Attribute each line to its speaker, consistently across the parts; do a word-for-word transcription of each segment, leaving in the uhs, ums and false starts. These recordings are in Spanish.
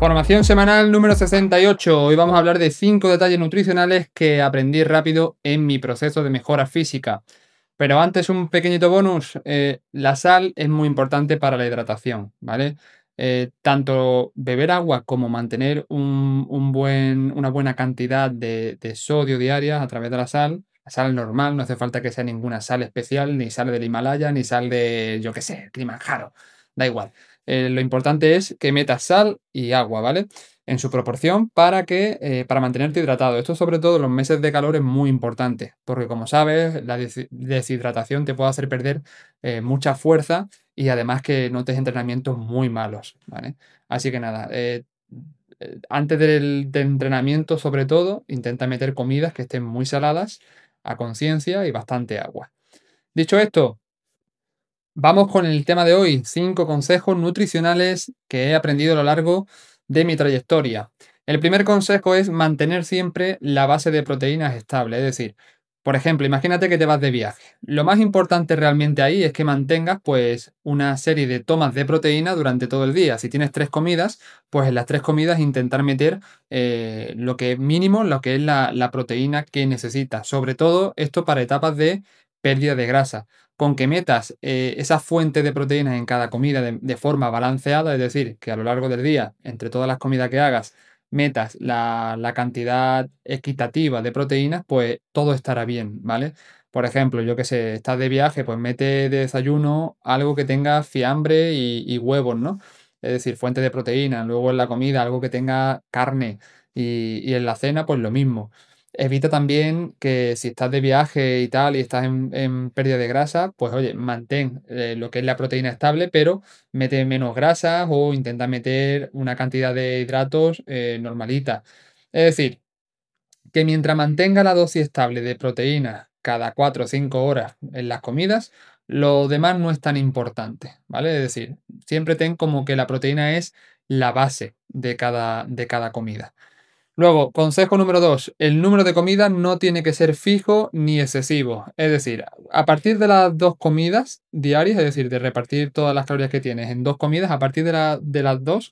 Speaker 1: Formación semanal número sesenta y ocho. Hoy vamos a hablar de cinco detalles nutricionales que aprendí rápido en mi proceso de mejora física. Pero antes un pequeñito bonus. Eh, la sal es muy importante para la hidratación, ¿vale? Eh, tanto beber agua como mantener un, un buen, una buena cantidad de, de sodio diaria a través de la sal. La sal normal, no hace falta que sea ninguna sal especial, ni sal del Himalaya, ni sal de, yo qué sé, Kilimanjaro. Da igual. Eh, lo importante es que metas sal y agua, ¿vale? En su proporción para que eh, para mantenerte hidratado. Esto sobre todo en los meses de calor es muy importante, porque como sabes, la des- deshidratación te puede hacer perder eh, mucha fuerza y además que notes entrenamientos muy malos, ¿vale? Así que nada, eh, eh, antes del, del entrenamiento sobre todo, intenta meter comidas que estén muy saladas a conciencia y bastante agua. Dicho esto, vamos con el tema de hoy, cinco consejos nutricionales que he aprendido a lo largo de mi trayectoria. El primer consejo es mantener siempre la base de proteínas estable, es decir, por ejemplo, imagínate que te vas de viaje. Lo más importante realmente ahí es que mantengas pues una serie de tomas de proteína durante todo el día. Si tienes tres comidas, pues en las tres comidas intentar meter eh, lo que es mínimo, lo que es la, la proteína que necesitas. Sobre todo esto para etapas de pérdida de grasa con que metas eh, esa fuente de proteínas en cada comida de, de forma balanceada, es decir, que a lo largo del día, entre todas las comidas que hagas, metas la, la cantidad equitativa de proteínas, pues todo estará bien, ¿vale? Por ejemplo, yo que sé, estás de viaje, pues mete de desayuno algo que tenga fiambre y, y huevos, ¿no? Es decir, fuente de proteína. Luego en la comida algo que tenga carne y, y en la cena, pues lo mismo. Evita también que si estás de viaje y tal y estás en, en pérdida de grasa, pues oye, mantén eh, lo que es la proteína estable, pero mete menos grasas o intenta meter una cantidad de hidratos eh, normalita. Es decir, que mientras mantenga la dosis estable de proteína cada cuatro o cinco horas en las comidas, lo demás no es tan importante, ¿vale? Es decir, siempre ten como que la proteína es la base de cada, de cada comida. Luego, consejo número dos, el número de comidas no tiene que ser fijo ni excesivo. Es decir, a partir de las dos comidas diarias, es decir, de repartir todas las calorías que tienes en dos comidas, a partir de, la- de las dos,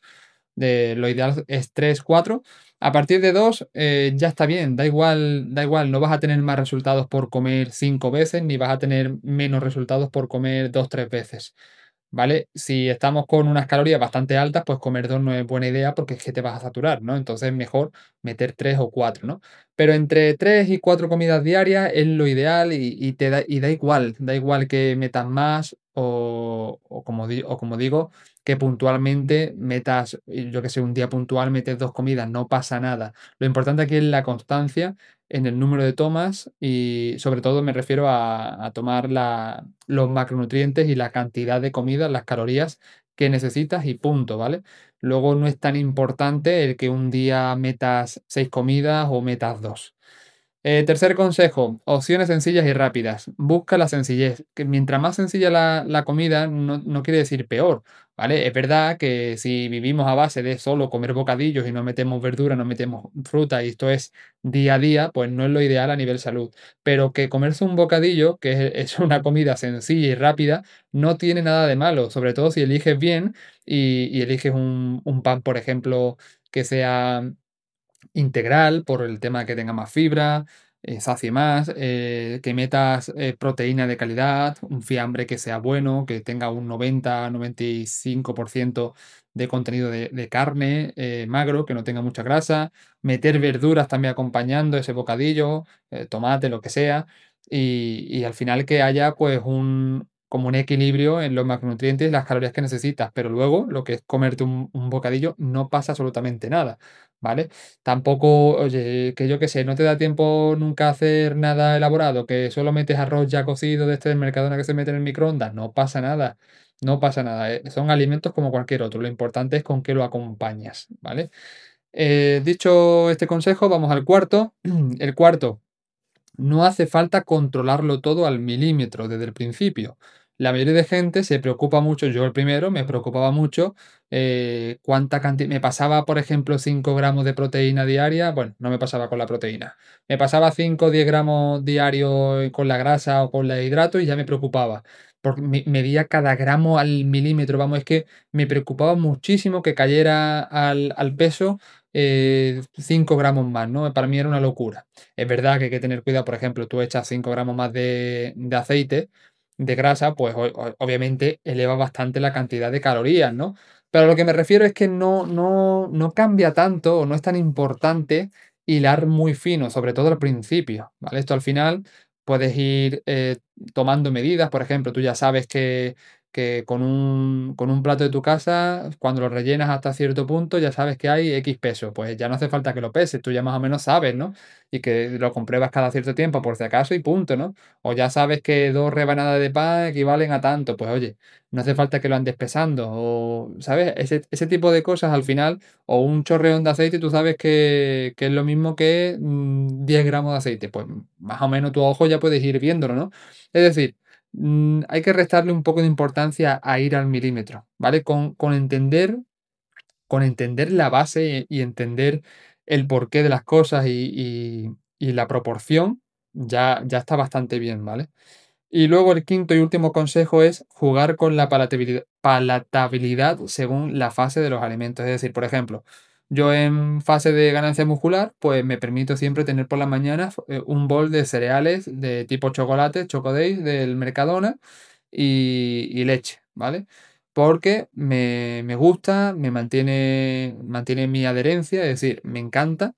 Speaker 1: de lo ideal es tres, cuatro, a partir de dos eh, ya está bien, da igual, da igual, no vas a tener más resultados por comer cinco veces, ni vas a tener menos resultados por comer dos, tres veces. ¿Vale? Si estamos con unas calorías bastante altas, pues comer dos no es buena idea porque es que te vas a saturar, ¿no? Entonces es mejor meter tres o cuatro, ¿no? Pero entre tres y cuatro comidas diarias es lo ideal y, y te da, y da igual, da igual que metas más o, o como, di- o como digo, que puntualmente metas, yo que sé, un día puntual metes dos comidas, no pasa nada. Lo importante aquí es la constancia en el número de tomas y sobre todo me refiero a, a tomar la, los macronutrientes y la cantidad de comida, las calorías que necesitas y punto, ¿vale? Luego no es tan importante el que un día metas seis comidas o metas dos. Eh, tercer consejo, opciones sencillas y rápidas. Busca la sencillez. Que mientras más sencilla la, la comida, no, no quiere decir peor, ¿vale? Es verdad que si vivimos a base de solo comer bocadillos y no metemos verdura, no metemos fruta y esto es día a día, pues no es lo ideal a nivel salud. Pero que comerse un bocadillo, que es, es una comida sencilla y rápida, no tiene nada de malo, sobre todo si eliges bien y, y eliges un, un pan, por ejemplo, que sea integral por el tema de que tenga más fibra, eh, sacie más, eh, que metas eh, proteína de calidad, un fiambre que sea bueno, que tenga un noventa-noventa y cinco por ciento de contenido de, de carne eh, magro, que no tenga mucha grasa, meter verduras también acompañando ese bocadillo, eh, tomate, lo que sea, y, y al final que haya pues un, como un equilibrio en los macronutrientes y las calorías que necesitas, pero luego lo que es comerte un, un bocadillo no pasa absolutamente nada, ¿vale? Tampoco, oye, que yo qué sé, no te da tiempo nunca a hacer nada elaborado, que solo metes arroz ya cocido de este del Mercadona que se mete en el microondas, no pasa nada, no pasa nada, eh, son alimentos como cualquier otro, lo importante es con qué lo acompañas, ¿vale? Eh, dicho este consejo, vamos al cuarto. El cuarto, no hace falta controlarlo todo al milímetro desde el principio. La mayoría de gente se preocupa mucho, yo el primero me preocupaba mucho eh, cuánta cantidad. Me pasaba, por ejemplo, cinco gramos de proteína diaria. Bueno, no me pasaba con la proteína. Me pasaba cinco o diez gramos diarios con la grasa o con el hidrato y ya me preocupaba. porque me medía cada gramo al milímetro, vamos, es que me preocupaba muchísimo que cayera al, al peso eh, cinco gramos más, ¿no? Para mí era una locura. Es verdad que hay que tener cuidado, por ejemplo, tú echas cinco gramos más de, de aceite, de grasa, pues o- o- obviamente eleva bastante la cantidad de calorías, ¿no? Pero lo que me refiero es que no, no, no cambia tanto o no es tan importante hilar muy fino, sobre todo al principio, ¿vale? Esto al final puedes ir eh, tomando medidas, por ejemplo, tú ya sabes que, que con un, con un plato de tu casa, cuando lo rellenas hasta cierto punto, ya sabes que hay X peso, pues ya no hace falta que lo peses, tú ya más o menos sabes, ¿no? Y que lo compruebas cada cierto tiempo por si acaso y punto, ¿no? O ya sabes que dos rebanadas de pan equivalen a tanto, pues oye, no hace falta que lo andes pesando, o, ¿sabes? Ese, ese tipo de cosas al final, o un chorreón de aceite, tú sabes que, que es lo mismo que mm, diez gramos de aceite, pues más o menos tu ojo ya puedes ir viéndolo, ¿no? Es decir, mm, hay que restarle un poco de importancia a ir al milímetro, ¿vale? Con, con entender, con entender la base y, y entender el porqué de las cosas y, y- y la proporción, ya, ya está bastante bien, ¿vale? Y luego el quinto y último consejo es jugar con la palatabilidad, palatabilidad según la fase de los alimentos. Es decir, por ejemplo, yo en fase de ganancia muscular, pues me permito siempre tener por las mañanas eh, un bol de cereales de tipo chocolate, Choco Days del Mercadona y, y leche, ¿vale? Porque me, me gusta, me mantiene, mantiene mi adherencia, es decir, me encanta.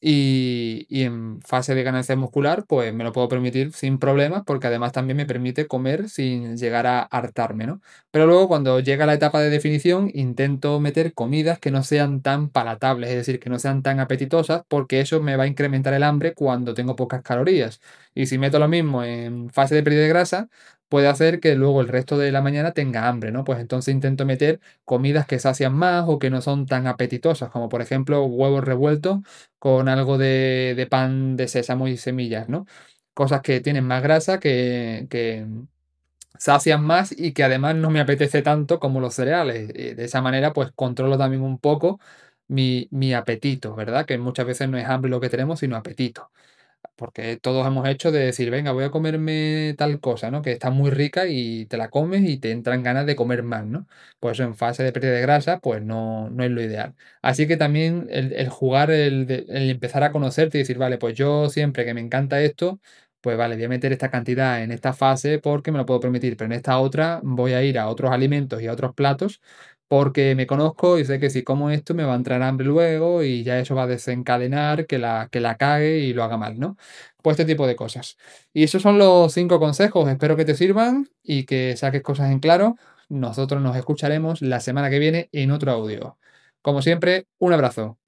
Speaker 1: Y, y en fase de ganancia muscular, pues me lo puedo permitir sin problemas, porque además también me permite comer sin llegar a hartarme, ¿no? Pero luego, cuando llega la etapa de definición, intento meter comidas que no sean tan palatables, es decir, que no sean tan apetitosas, porque eso me va a incrementar el hambre cuando tengo pocas calorías. Y si meto lo mismo en fase de pérdida de grasa, puede hacer que luego el resto de la mañana tenga hambre, ¿no? Pues entonces intento meter comidas que sacian más o que no son tan apetitosas, como por ejemplo huevos revueltos con algo de, de pan de sésamo y semillas, ¿no? Cosas que tienen más grasa, que, que sacian más y que además no me apetece tanto como los cereales. Eh, De esa manera, pues controlo también un poco mi, mi apetito, ¿verdad? Que muchas veces no es hambre lo que tenemos, sino apetito. Porque todos hemos hecho de decir, venga, voy a comerme tal cosa, ¿no? Que está muy rica y te la comes y te entran ganas de comer más, ¿no? Pues eso en fase de pérdida de grasa, pues no, no es lo ideal. Así que también el, el jugar, el, de- el empezar a conocerte y decir, vale, pues yo siempre que me encanta esto, pues vale, voy a meter esta cantidad en esta fase porque me lo puedo permitir, pero en esta otra voy a ir a otros alimentos y a otros platos porque me conozco y sé que si como esto me va a entrar hambre luego y ya eso va a desencadenar que la, que la cague y lo haga mal, ¿no? Pues este tipo de cosas. Y esos son los cinco consejos. Espero que te sirvan y que saques cosas en claro. Nosotros nos escucharemos la semana que viene en otro audio. Como siempre, un abrazo.